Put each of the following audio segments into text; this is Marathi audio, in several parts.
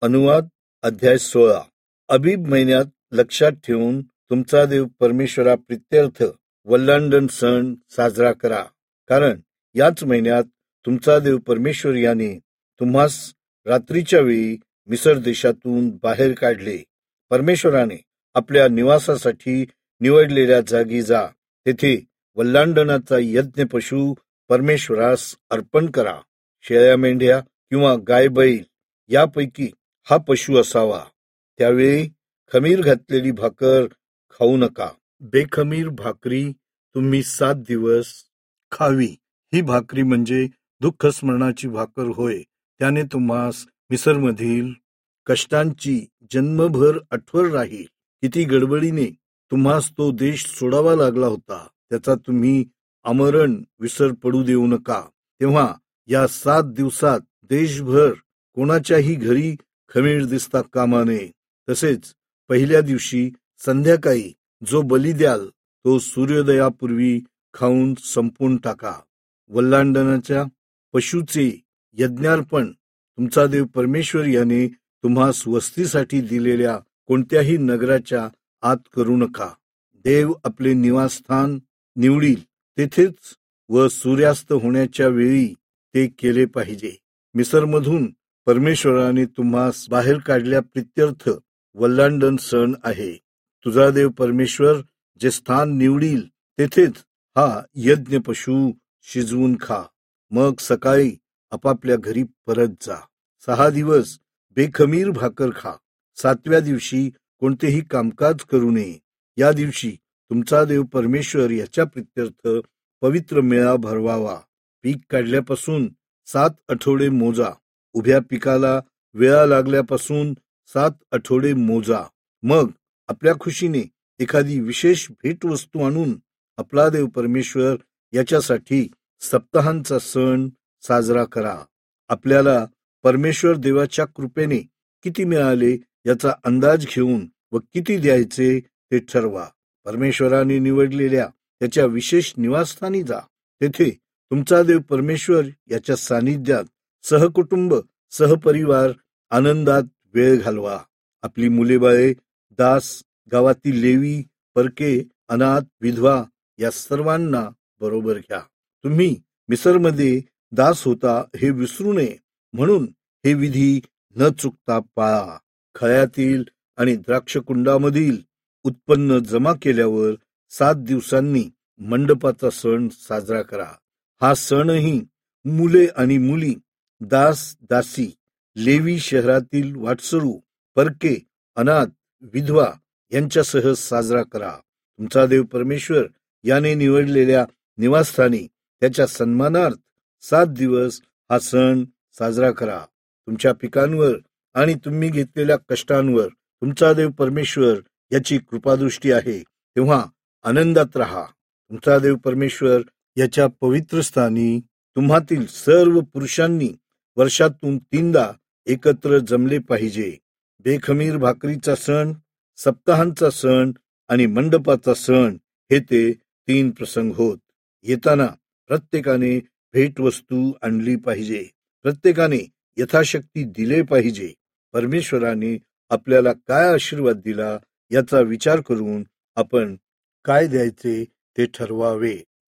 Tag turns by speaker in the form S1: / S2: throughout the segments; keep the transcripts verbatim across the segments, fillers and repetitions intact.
S1: अनुवाद अध्याय सोळा. अबीब महिन्यात लक्षात ठेवून तुमचा देव परमेश्वरा प्रित्यर्थ वल्हांडण सण साजरा करा, कारण याच महिन्यात तुमचा देव परमेश्वर याने तुम्हास रात्रीच्या वेळी मिसर देशातून बाहेर काढले. परमेश्वराने आपल्या निवासासाठी निवडलेल्या जागी जा, तेथे वल्हांडणाचा यज्ञ पशु परमेश्वरास अर्पण करा. शेळ्या मेंढ्या किंवा गाय बैल यापैकी हा पशु असावा. त्यावेळी खमीर घातलेली भाकर खाऊ नका. बेखमीर भाकरी तुम्ही सात दिवस खावी. ही भाकरी म्हणजे दुःख स्मरणाची भाकर होय. त्याने तुम्हास मिसरमधील कष्टांची जन्मभर आठवण राहील. किती गडबडीने तुम्हास तो देश सोडावा लागला होता, त्याचा तुम्ही आमरण विसर पडू देऊ नका. तेव्हा या सात दिवसात देशभर कोणाच्याही घरी खमीर दिसता कामा नये. तसेच पहिल्या दिवशी संध्याकाळी जो बली द्याल तो सूर्योदयापूर्वी खाऊन संपून टाका. वल्हांडणाच्या पशुचे यज्ञार्पण तुमचा देव परमेश्वर याने तुम्हास वस्तीसाठी दिलेल्या कोणत्याही नगराच्या आत करू नका. देव आपले निवासस्थान निवडील तेथेच व सूर्यास्त होण्याच्या वेळी ते केले पाहिजे. मिसरमधून परमेश्वराने तुम्हास बाहेर काढल्या प्रित्यर्थ वल्हांडण सण आहे. तुझा देव परमेश्वर जे स्थान निवडील तेथेच हा यज्ञ पशु शिजवून खा. मग सकाळी आपापल्या घरी परत जा. सहा दिवस बेखमीर भाकर खा. सातव्या दिवशी कोणतेही कामकाज करू नये. या दिवशी तुमचा देव परमेश्वर याच्या प्रित्यर्थ पवित्र मेळा भरवावा. पीक काढल्यापासून सात आठवडे मोजा. उभ्या पिकाला वेळा लागल्यापासून सात आठवडे मोजा. मग आपल्या खुशीने एखादी विशेष भेटवस्तू आणून आपला देव परमेश्वर याच्यासाठी सप्ताहांचा सण साजरा करा. आपल्याला परमेश्वर देवाच्या कृपेने किती मिळाले याचा अंदाज घेऊन व किती द्यायचे ते ठरवा. परमेश्वराने निवडलेल्या त्याच्या विशेष निवासस्थानी जा. तेथे तुमचा देव परमेश्वर याच्या सानिध्यात सहकुटुंब सहपरिवार आनंदात वेळ घालवा. आपली मुले बाळे, दास, गावातील लेवी, परके, अनाथ, विधवा या सर्वांना बरोबर घ्या. तुम्ही मिसरमध्ये दास होता हे विसरू नये म्हणून हे विधी न चुकता पाळा. खळ्यातील आणि द्राक्षकुंडामधील उत्पन्न जमा केल्यावर सात दिवसांनी मंडपाचा सण साजरा करा. हा सणही मुले आणि मुली, दास दासी, लेवी, शहरातील वाटसरू, परके, अनाथ, विधवा यांच्यासह साजरा करा. तुमचा देव परमेश्वर याने निवडलेल्या निवासस्थानी त्याच्या सन्मानार्थ सात दिवस हा सण साजरा करा. तुमच्या पिकांवर आणि तुम्ही घेतलेल्या कष्टांवर तुमचा देव परमेश्वर याची कृपादृष्टी आहे, तेव्हा आनंदात राहा. तुमचा देव परमेश्वर याच्या पवित्र स्थानी तुम्हातील सर्व पुरुषांनी वर्षातून तीनदा एकत्र जमले पाहिजे. बेखमीर भाकरीचा सण, सप्ताहांचा सण आणि मंडपाचा सण हे ते तीन प्रसंग होत. येताना प्रत्येकाने भेटवस्तू आणली पाहिजे. प्रत्येकाने यथाशक्ती दिले पाहिजे. परमेश्वराने आपल्याला काय आशीर्वाद दिला याचा विचार करून आपण काय द्यायचे ते ठरवावे.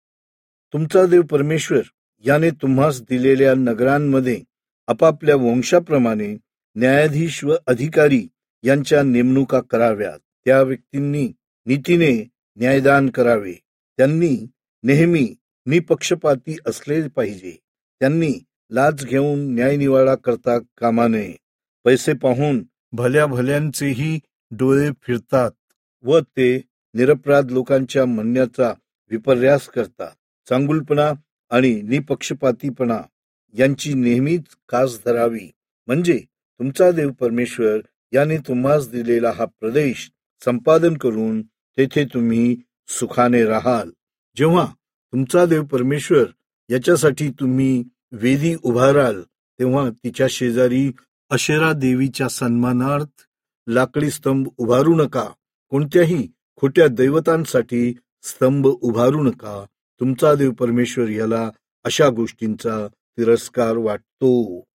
S1: तुमचा देव परमेश्वर याने तुम्हास दिलेल्या नगरांमध्ये आपापल्या वंशाप्रमाणे न्यायाधीश व अधिकारी यांच्या नेमणुका कराव्यात. त्या व्यक्तींनी नीतीने न्यायदान करावे. त्यांनी नेहमी निपक्षपाती असले पाहिजे. त्यांनी लाच घेऊन न्यायनिवाडा करता कामा नये. पैसे पाहून भल्या भल्यांचेही डोळे फिरतात व ते निरपराध लोकांच्या म्हणण्याचा विपर्यास करतात. चांगुलपणा आणि निपक्षपातीपणा यांची नेहमीच कास धरावी, म्हणजे तुमचा देव परमेश्वर याने तुम्हास दिलेला हा प्रदेश संपादन करून तेथे तुम्ही सुखाने राहाल. जेव्हा तुमचा देव परमेश्वर याच्यासाठी तुम्ही वेदी उभाराल, तेव्हा तिच्या शेजारी अशेरा देवीच्या सन्मानार्थ लाकडी स्तंभ उभारू नका. कोणत्याही खोट्या दैवतांसाठी स्तंभ उभारू नका. तुमचा देव परमेश्वर याला अशा गोष्टींचा तिरस्कार वाटतो.